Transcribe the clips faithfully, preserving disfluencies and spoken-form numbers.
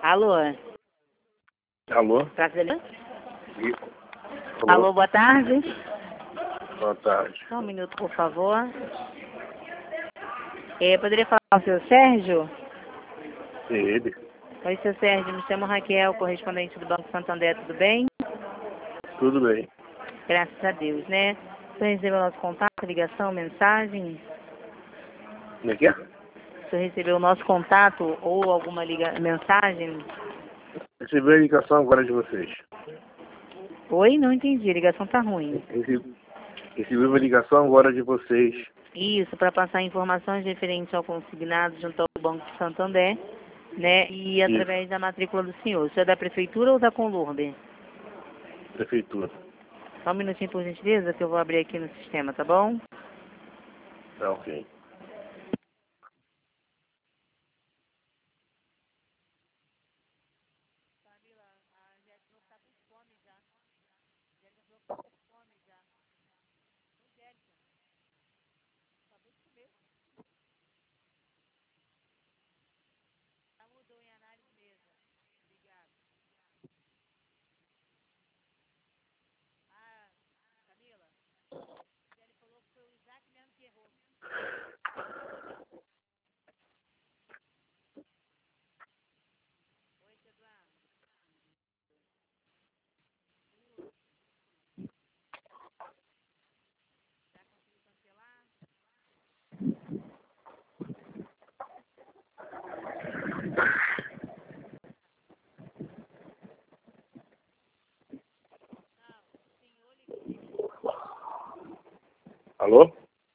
Alô? Alô? Praça da... Alô? Alô, boa tarde. Boa tarde. Só um minuto, por favor. É, poderia falar com o seu Sérgio? É ele? Oi, seu Sérgio, me chamo Raquel, correspondente do Banco Santander, tudo bem? Tudo bem. Graças a Deus, né? Você recebeu nosso contato, ligação, mensagem? Como é que é? Você recebeu o nosso contato ou alguma liga... mensagem? Recebi a ligação agora de vocês. Oi? Não entendi, a ligação tá ruim. Recebi, recebi uma ligação agora de vocês. Isso, para passar informações referentes ao consignado junto ao Banco Santander, né? E através Isso. da matrícula do senhor. Isso é da Prefeitura ou da Conlurbe? Prefeitura. Só um minutinho, por gentileza, que eu vou abrir aqui no sistema, tá bom? Tá ok. Alô?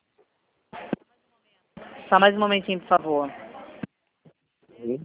Só mais um momentinho, por favor. Hum?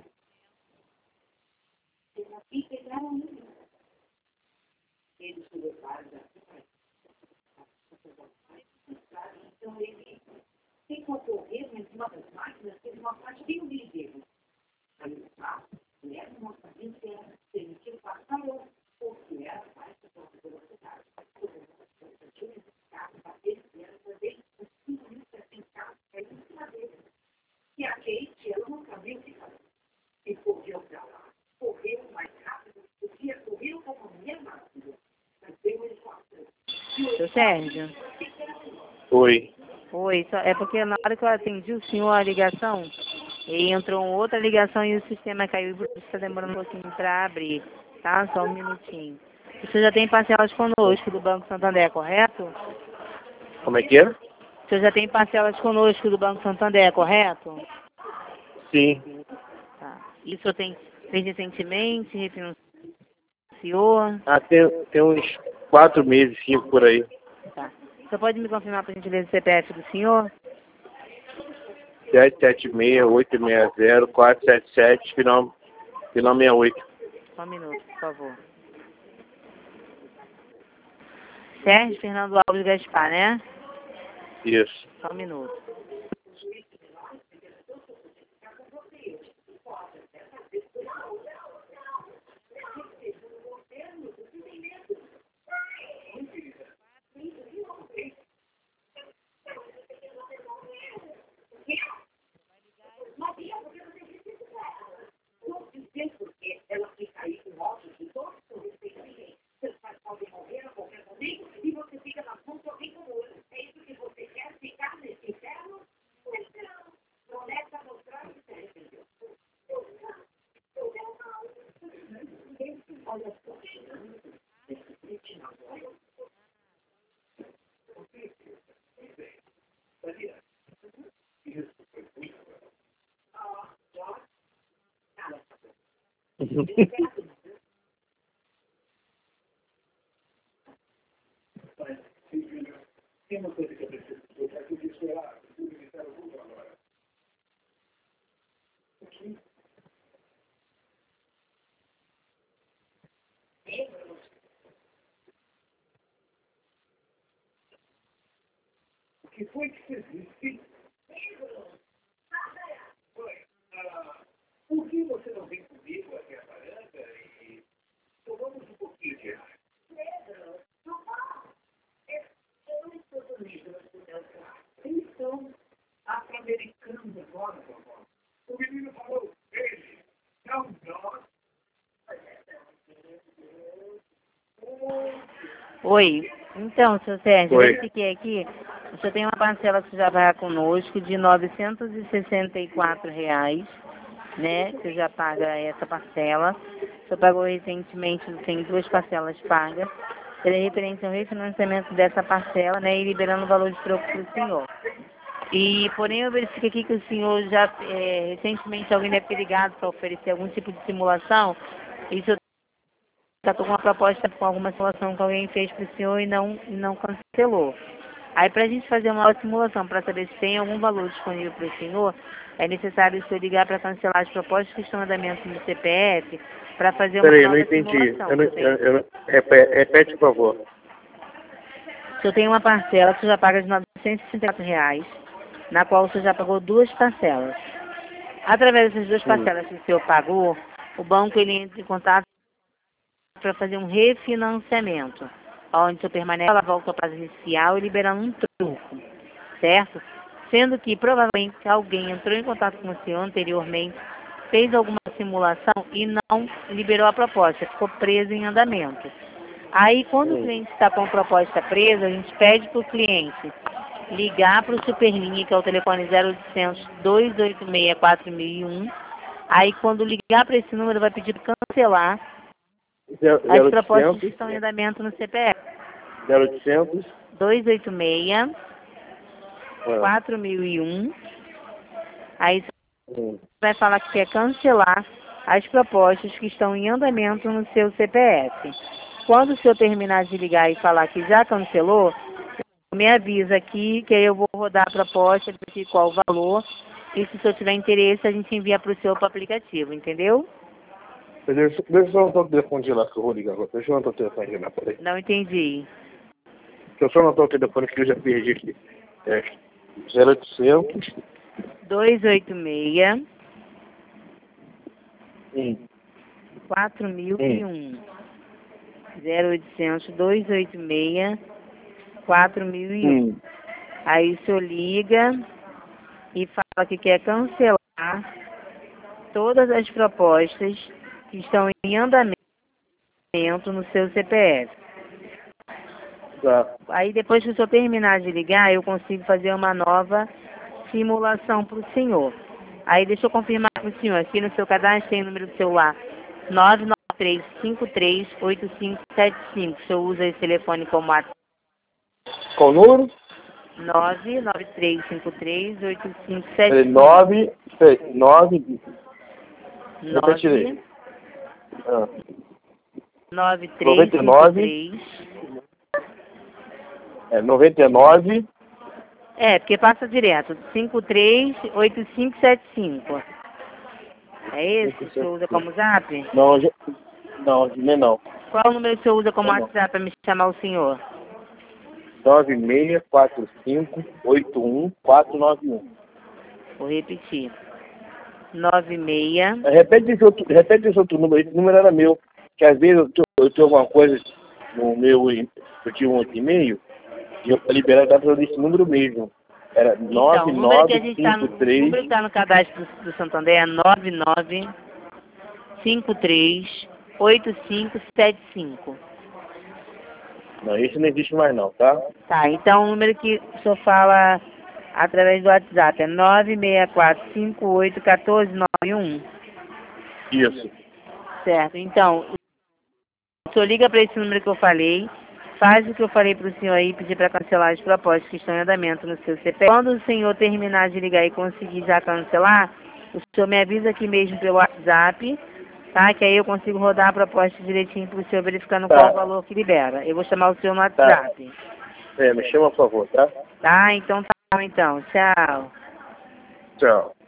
Seu Sérgio? Oi. Oi, só, é porque na hora que eu atendi o senhor a ligação, e entrou outra ligação e o sistema caiu e por isso está demorando um pouquinho para abrir, tá? Só um minutinho. O senhor já tem parcelas conosco do Banco Santander, correto? Como é que é? O senhor já tem parcelas conosco do Banco Santander, correto? Sim. Tá. E o senhor tem, fez recentemente, refinanciou? Ah, tem, tem uns quatro meses, cinco por aí. Tá. O senhor pode me confirmar, por gentileza, o C P F do senhor? sete sete seis, oito seis zero, quatro sete sete, final, final sessenta e oito. Só um minuto, por favor. Sérgio Fernando Alves Gaspar, né? Isso. Só um minuto. O que foi que você disse? Por que você não vem comigo até a varanda e tomamos um pouquinho de ar? Pedro, vovó, eu não estou dormindo no meu quarto. Eles são afro-americanos agora, vovó. O menino falou, ele, não nós, Oi. Então, seu Sérgio, Oi. verifiquei aqui. O senhor tem uma parcela que já vai conosco de novecentos e sessenta e quatro reais, né? Você já paga essa parcela. O senhor pagou recentemente, tem duas parcelas pagas. Ele referente ao refinanciamento dessa parcela, né? E liberando o valor de troco para o senhor. E, porém, eu verifiquei aqui que o senhor já, é, recentemente, alguém deve ter ligado para oferecer algum tipo de simulação. E o senhor está com uma proposta com alguma simulação que alguém fez para o senhor e não, e não cancelou. Aí, para a gente fazer uma simulação, para saber se tem algum valor disponível para o senhor, é necessário o senhor ligar para cancelar as propostas que estão em andamento no C P F para fazer uma Peraí, eu nova não entendi. simulação. Eu não, O senhor eu, eu não, repete, repete, por favor. O senhor tem uma parcela que o senhor já paga de novecentos e sessenta e quatro reais, na qual o senhor já pagou duas parcelas. Através dessas duas parcelas que o senhor pagou, o banco ele entra em contato para fazer um refinanciamento, onde o senhor permanece, ela volta ao prazo inicial e liberando um troco, certo? Sendo que provavelmente alguém entrou em contato com o senhor anteriormente, fez alguma simulação e não liberou a proposta, ficou preso em andamento. Aí, quando o cliente está com a proposta presa, a gente pede para o cliente ligar para o Superlinha, que é o telefone zero oitocentos, dois oito seis, quatro mil e um. Aí, quando ligar para esse número, vai pedir para cancelar as propostas que estão em andamento no C P F. zero oitocentos, dois oito seis, quatro mil e um. Aí, você vai falar que quer cancelar as propostas que estão em andamento no seu C P F. Quando o senhor terminar de ligar e falar que já cancelou, me avisa aqui que aí eu vou rodar a proposta, ver qual o valor. E se o senhor tiver interesse, a gente envia para o senhor para o aplicativo, entendeu? Deixa, deixa eu só anotar o telefone de lá que eu vou ligar agora. Deixa eu anotar o telefone de lá, peraí. Não entendi. Deixa eu só anotar o telefone que eu já perdi aqui. É zero oitocentos. dois oito seis, Hum. quatro mil e um. zero oitocentos, dois oito seis, quatro mil e um. Hum. Aí o senhor liga e fala que quer cancelar todas as propostas que estão em andamento no seu C P F. Tá. Aí depois que o senhor terminar de ligar, eu consigo fazer uma nova simulação para o senhor. Aí deixa eu confirmar para o senhor, aqui no seu cadastro tem o número do celular nove nove três cinco três oito cinco sete cinco. O senhor usa esse telefone como WhatsApp? Qual o número? nove nove três cinco três oito cinco sete cinco. nove, nove, nove ah. nove três cinco três. É noventa e nove. É, porque passa direto. cinco três oito cinco sete cinco. É esse que o senhor usa como zap? Não, já, não, nem não. Qual o número que o senhor usa como Não, não. WhatsApp para me chamar o senhor? nove seis quatro cinco oito um quatro nove um. Vou repetir. nove seis. Repete esse outro, repete esse outro número. Esse número era meu. Que às vezes eu tenho, eu tenho alguma coisa no meu. Eu tinha um outro e-mail. E eu para liberar data desse número mesmo. Era nove nove cinco três. O número que está no cadastro do, do Santander é nove nove cinco três oito cinco sete cinco. Não, esse não existe mais não, tá? Tá, então o número que o senhor fala através do WhatsApp é nove seis quatro cinco oito um quatro nove um. Isso. Certo, então, o senhor liga para esse número que eu falei, faz o que eu falei para o senhor aí, pedir para cancelar as propostas que estão em andamento no seu C P F. Quando o senhor terminar de ligar e conseguir já cancelar, o senhor me avisa aqui mesmo pelo WhatsApp, tá? Que aí eu consigo rodar a proposta direitinho para o senhor verificando Tá. qual o valor que libera. Eu vou chamar o senhor no WhatsApp. Tá. É, me chama por favor, tá? Tá? Então tá bom, então. Tchau. Tchau.